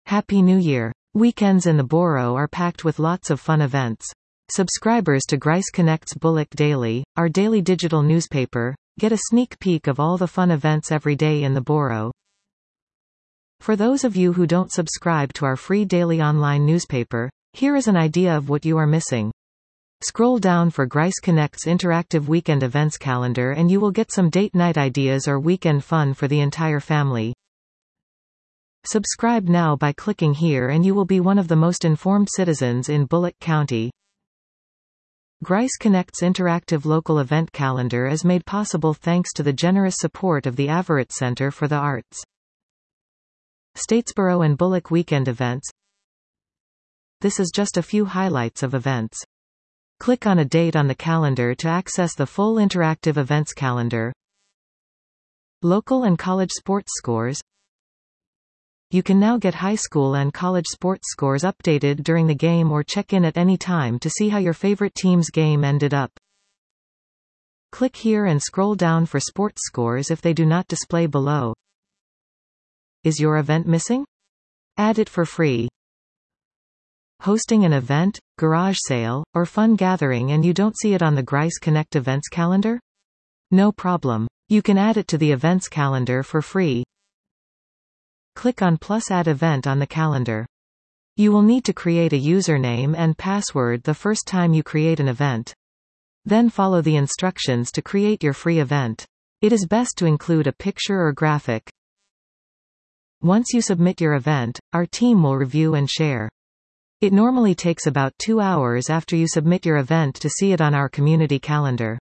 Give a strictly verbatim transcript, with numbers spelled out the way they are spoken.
Happy New Year! Weekends in the borough are packed with lots of fun events. Subscribers to Grice Connect's Bullock Daily, our daily digital newspaper, get a sneak peek of all the fun events every day in the borough. For those of you who don't subscribe to our free daily online newspaper, here is an idea of what you are missing. Scroll down for Grice Connect's interactive weekend events calendar and you will get some date night ideas or weekend fun for the entire family. Subscribe now by clicking here and you will be one of the most informed citizens in Bullock County. Grice Connect's interactive local event calendar is made possible thanks to the generous support of the Averitt Center for the Arts. Statesboro and Bullock weekend events. This is just a few highlights of events. Click on a date on the calendar to access the full interactive events calendar. Local and college sports scores. You can now get high school and college sports scores updated during the game or check in at any time to see how your favorite team's game ended up. Click here and scroll down for sports scores if they do not display below. Is your event missing? Add it for free. Hosting an event, garage sale, or fun gathering and you don't see it on the Grice Connect events calendar? No problem. You can add it to the events calendar for free. Click on plus add event on the calendar. You will need to create a username and password the first time you create an event. Then follow the instructions to create your free event. It is best to include a picture or graphic. Once you submit your event, our team will review and share. It normally takes about two hours after you submit your event to see it on our community calendar.